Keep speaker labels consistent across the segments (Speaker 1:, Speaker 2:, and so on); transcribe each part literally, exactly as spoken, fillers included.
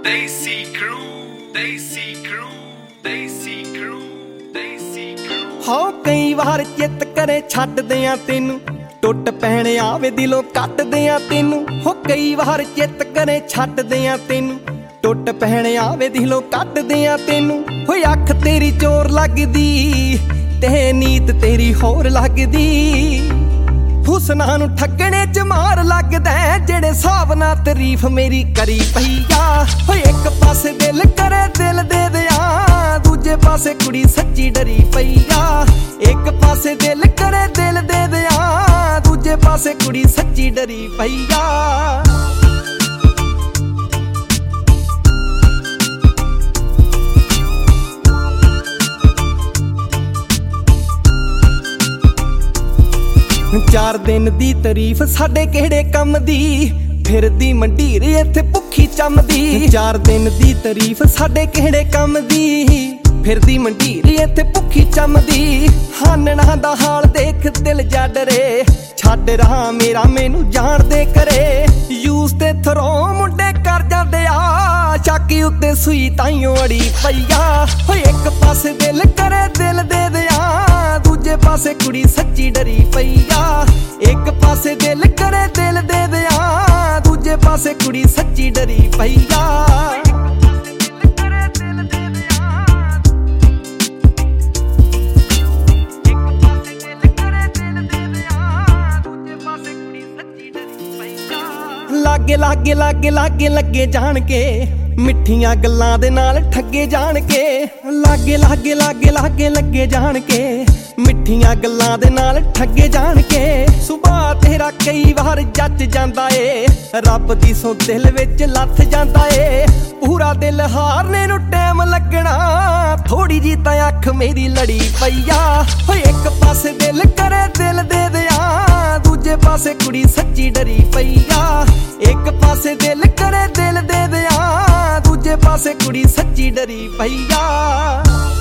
Speaker 1: Desi Crew, Desi Crew, Desi Crew, Desi Crew।
Speaker 2: हो कई बार चित करे छड्ड दियां तेनू, टुट पैण आवे दिलों कट दियां तेनू। हो कई बार चित करे छड्ड दियां तेनू, टुट पैण आवे दिलों कट दियां तेनू। हो अख तेरी चोर लगदी ते नीत तेरी होर लगदी, हुसना नू ठगणे च मार लगदा जेड़े हिसाब नाल तारीफ मेरी करी पई आ। हो एक पासे दिल करे दिल दे दियां, दूजे पासे कुड़ी सच्ची डरी पई आ। एक पासे दिल करे दिल दे दियां, दूजे पासे कुड़ी सच्ची डरी पई आ। चार दिन दी तारीफ साडे किहड़े कम दी, फिरदी मंडीर इत्थे भुखी चमदी। चार दिन दी तारीफ साडे किहड़े कम दी, फिरदी मंडीर इत्थे भुखी चमदी। हानना दा हाल देख दिल जा डरे, छड्ड रहा मेरा मैनू जान दे करे। यूस ते थरों मुंडे कर जांदे आ, चाकी उत्ते सुई ताइयों अड़ी पई आ। हो एक पासे दिल करे दिल दे दियां, दूजे पासे कुड़ी सच्ची डरी पई आ। एक पासे दिल करे दिल दे दियां, दूजे पासे कुड़ी सच्ची डरी पई आ। लागे लागे लागे लागे लगे जान के, मिठियां गल्लां दे नाल ठगे जान के। लागे लागे लागे लागे लगे जान के, मिठियां गल्लां दे नाल ठगे जान के। सुभाऽ तेरा कई बार जच जांदा ए, रब दी सो दिल विच लथ जांदा ए। पूरा दिल हारने नू टैम लगना, थोड़ी जी तां अख मेरी लड़ी पई आ। हो एक पासे दिल करे दिल दे दियां, दूजे पासे कुड़ी सच्ची डरी पई आ। एक पासे दिल करे दिल दे दियां, दूजे पासे कुड़ी सच्ची डरी पई आ।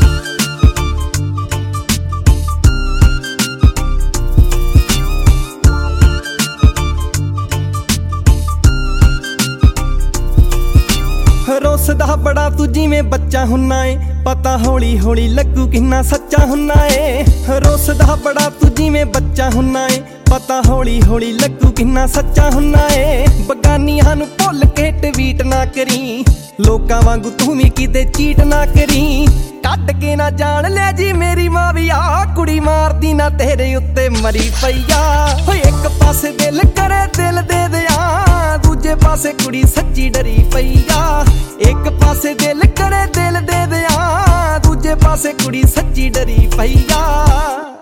Speaker 2: रोसदा बड़ा तू जिवें बच्चा हुन्ना ए, पता हौली हौली लगू किन्ना सच्चा हुन्ना ए। रोसदा बड़ा तू जिवें बच्चा हुन्ना ए, पता हौली हौली लगू किन्ना सच्चा हुन्ना ए। बगानियां नू भुल के ट्वीट ना करी, लोकां वांगू तू भी किते चीट ना करी। कट के ना जान ले जी मेरी मां भी आ, कुड़ी मारदी ना तेरे उत्ते मरी पई आ। हो एक पासे दिल करे दिल दे दियां, दूजे पासे कुड़ी सच्ची डरी पई आ। एक पासे दिल करे दिल दे दियां, दूजे पासे कुड़ी सच्ची डरी पई आ।